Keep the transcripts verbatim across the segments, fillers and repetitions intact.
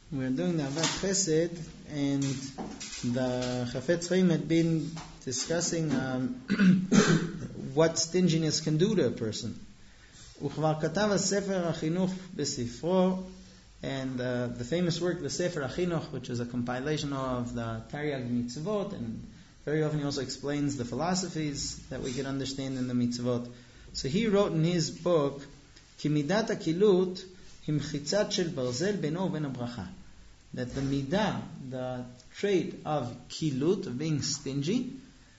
We're doing the Avat Chesed, and the Chafetz Chaim had been discussing um, what stinginess can do to a person. וכבר כתב הספר החינוך בספרו, and uh, the famous work, the Sefer HaChinuch, which is a compilation of the Taryag Mitzvot, and very often he also explains the philosophies that we can understand in the Mitzvot. So he wrote in his book, כי מידת הקילות היא מחיצת של ברזל בינו ובין הברכה. That the midah, the trait of kilut, of being stingy,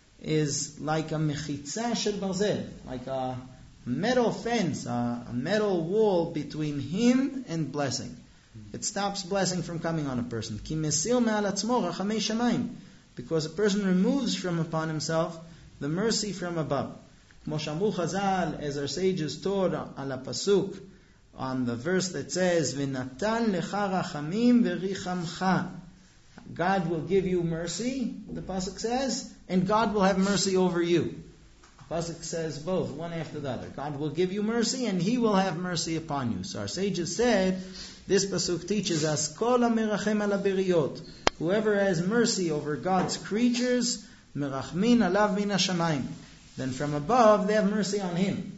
is like a mechitza shel barzel, like a metal fence, a, a metal wall between him and blessing. It stops blessing from coming on a person. Ki mesil me'al atzmo rachamei shamayim, because a person removes from upon himself the mercy from above. Kmo shamru Chazal, as our sages taught on a pasuk, on the verse that says, "V'natan lecha rachamim v'richamcha." God will give you mercy, the pasuk says, and God will have mercy over you. The pasuk says both, one after the other. God will give you mercy, and He will have mercy upon you. So our sages said, this pasuk teaches us, "Kol hamerachem al haberiyot." Whoever has mercy over God's creatures, merachmin alav min hashamayim. Then from above, they have mercy on him.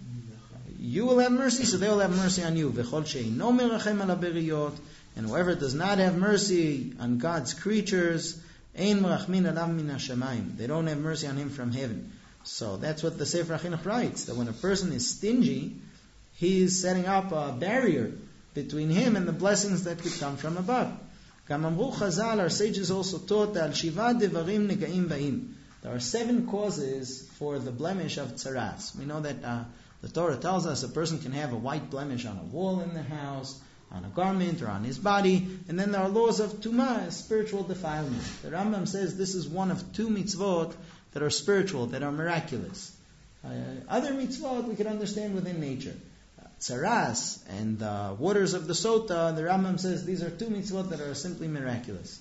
You will have mercy, so they will have mercy on you. V'chol she'eino merachem al haberiyot. And whoever does not have mercy on God's creatures, ein merachmin alav min hashamayim. They don't have mercy on him from heaven. So that's what the Sefer HaChinuch writes, that when a person is stingy, he is setting up a barrier between him and the blessings that could come from above. Gam amru Chazal, our sages also taught that al shiva devarim negaim ba'im. There are seven causes for the blemish of tzaras. We know that uh, the Torah tells us a person can have a white blemish on a wall in the house, on a garment, or on his body. And then there are laws of tumah, spiritual defilement. The Rambam says this is one of two mitzvot that are spiritual, that are miraculous. Uh, other mitzvot we can understand within nature. Uh, tzaras and the waters of the Sota, the Rambam says these are two mitzvot that are simply miraculous.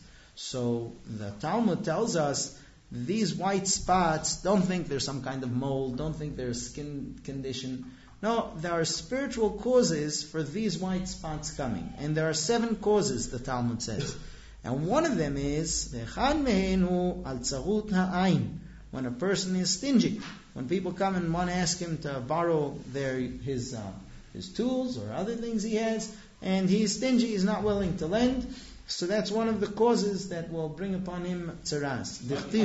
So the Talmud tells us these white spots, don't think there's some kind of mold, don't think there's skin condition. No, there are spiritual causes for these white spots coming. And there are seven causes, the Talmud says. And one of them is, V'echad mehenu al tzarut ha'ayin. When a person is stingy. When people come and want to ask him to borrow their his uh, his tools or other things he has, and he's stingy, he's not willing to lend. So that's one of the causes that will bring upon him tzaras. What is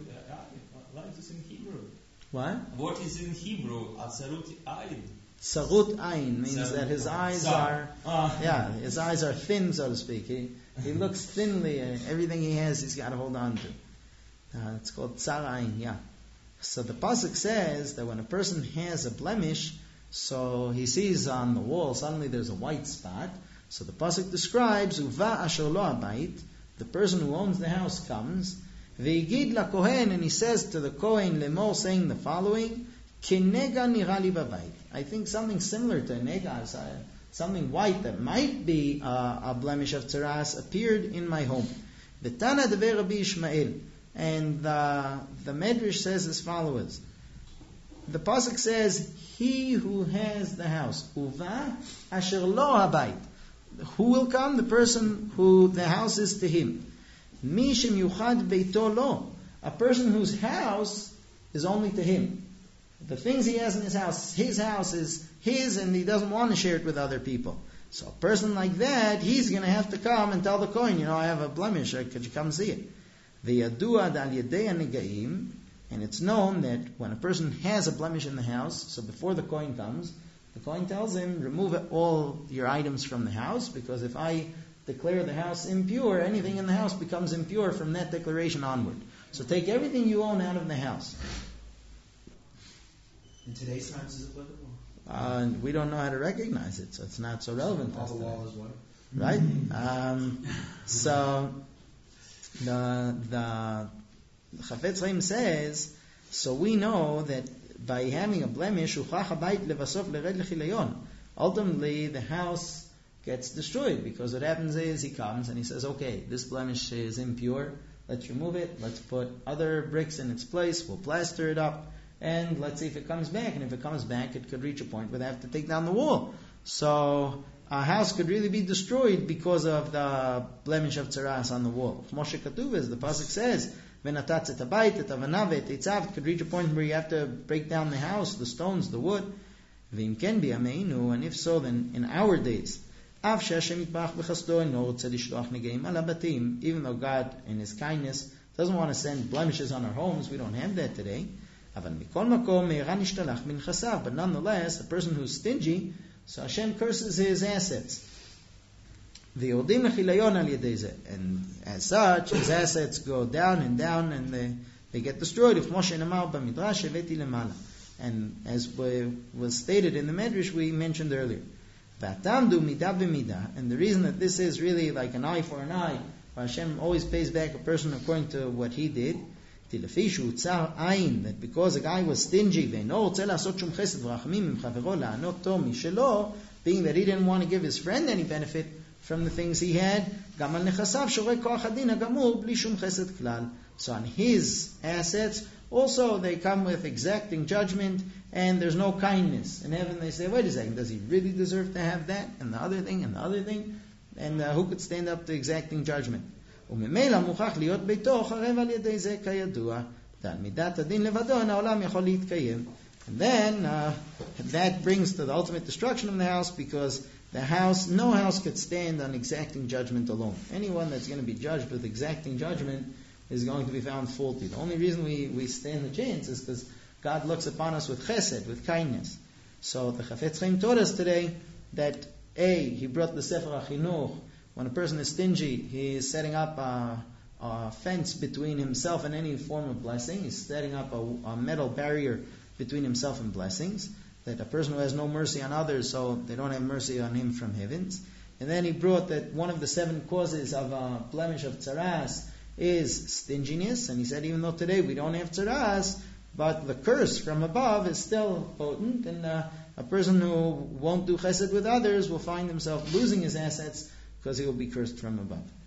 this in Hebrew? What? What is in Hebrew? Atzarut ayin. Tzarut ayin means Sarut. That his eyes Sar. are, uh. yeah, his eyes are thin, so to speak. He he looks thinly. Uh, everything he has, he's got to hold on to. Uh, it's called tsar ayin, yeah. So the pasuk says that when a person has a blemish, so he sees on the wall suddenly there's a white spot. So the pasuk describes uva asher lo habayit. The person who owns the house comes. Ve'igid la kohen, and he says to the kohen lemor, saying the following: Kinega nirali babayit. I think something similar to a nega, something white that might be uh, a blemish of tzaras, appeared in my home. V'tana dever Rabbi Ishmael, and the the Medrash says as follows: the pasuk says, "He who has the house, uva asher lo habayit." Who will come? The person who the house is to him. Mi shem yuchad beito lo. A person whose house is only to him. The things he has in his house, his house is his, and he doesn't want to share it with other people. So a person like that, he's going to have to come and tell the kohen, you know, I have a blemish, could you come see it? V'yadua dal yedei hanegaim, and it's known that when a person has a blemish in the house, so before the kohen comes, the kohen tells him, remove all your items from the house, because if I declare the house impure, anything in the house becomes impure from that declaration onward. So take everything you own out of the house. In today's times, is it applicable? Uh, we don't know how to recognize it, so it's not so relevant. All the wall is white. Right? Um, so the the Chafetz Chaim says, so we know that by having a blemish, ultimately the house gets destroyed, because what happens is he comes and he says, okay, this blemish is impure, let's remove it, let's put other bricks in its place, we'll plaster it up, and let's see if it comes back. And if it comes back, it could reach a point where they have to take down the wall. So a house could really be destroyed because of the blemish of tzaras on the wall. Moshe Katuv, the pasuk says, "Venatatz et habayit et avanav et eitzav," could reach a point where you have to break down the house, the stones, the wood. V'im ken biyameinu, and if so, then in our days, av she'Hashem yitbarach b'chasdo eno rotze lishloach negeim al habatim, even though God in His kindness doesn't want to send blemishes on our homes, we don't have that today. Aval mikol makom me'ira nishtalach min chasav, but nonetheless, a person who's stingy, so Hashem curses his assets. V'yordim lechilayon al yedei zeh, and as such, his assets go down and down, and they, they get destroyed. If Moshe nemar b'midrash eveti lemala, and as was stated in the Medrash we mentioned earlier, v'atamdu midah b'midah, and the reason that this is really like an eye for an eye, Hashem always pays back a person according to what he did. That because a guy was stingy, being that he didn't want to give his friend any benefit from the things he had, so on his assets also they come with exacting judgment, and there's no kindness. In heaven they say, wait a second, does he really deserve to have that and the other thing and the other thing? And uh, who could stand up to exacting judgment? וממילא מוכרח להיות ביתו חרב על ידי זה כידוע, ועל מידת הדין לבדו אין העולם יכול להתקיים. And then uh, that brings to the ultimate destruction of the house, because the house, no house could stand on exacting judgment alone. Anyone that's going to be judged with exacting judgment is going to be found faulty. The only reason we, we stand the chance is because God looks upon us with chesed, with kindness. So the Chafetz Chaim taught us today that A, he brought the Sefer HaChinuch. When a person is stingy, he is setting up a, a fence between himself and any form of blessing. He's setting up a, a metal barrier between himself and blessings. That a person who has no mercy on others, so they don't have mercy on him from heavens. And then he brought that one of the seven causes of a blemish of tzaras is stinginess. And he said, even though today we don't have tzaras, but the curse from above is still potent, and uh, a person who won't do chesed with others will find himself losing his assets because he will be cursed from above.